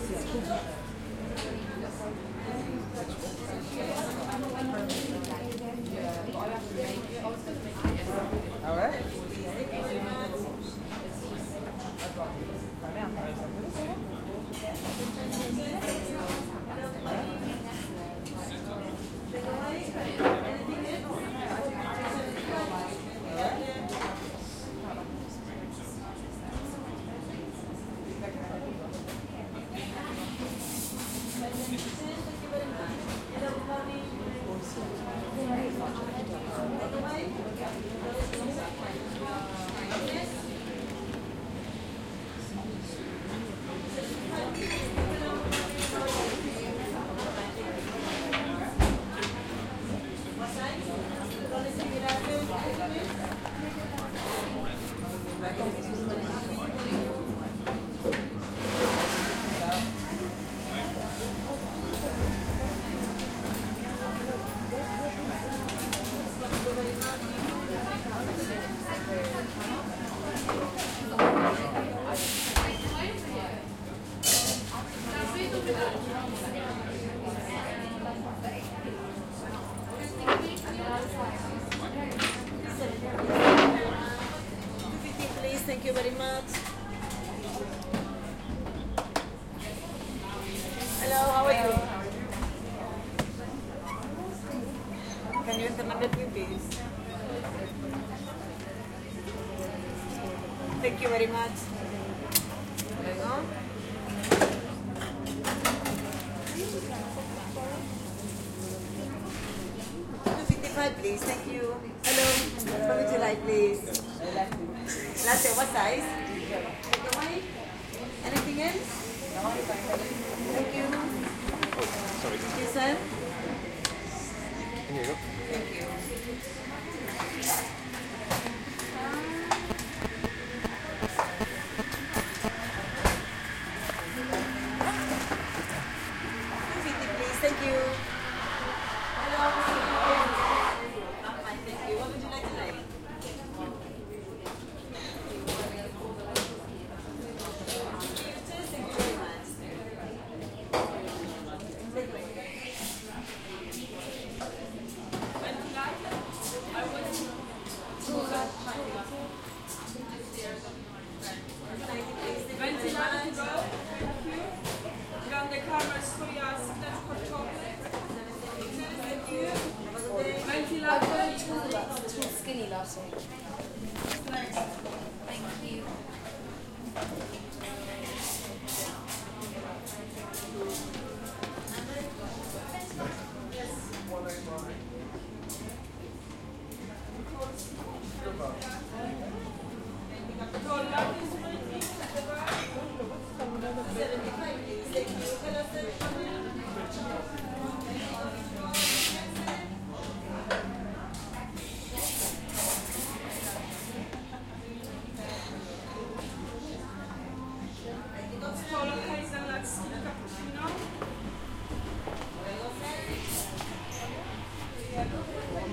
Ah ouais? Thank you very much. Hello, how are you? Can you enter number 2, please? Thank you very much. There you go. 255, please. Thank you. Hello. What would you like, please? Latte, what size? Anything else? Thank you. Sorry. Thank you, sir. Here you go. Thank you. Please, thank you. Hello. I'm fine, thank you. What would you like today? Thank you very much. Ventilator, thank you. Grande camera storia, that's controlled. Thank you. Ventilator. Too skinny last week. Thank you.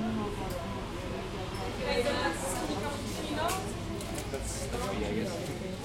That's me, I guess.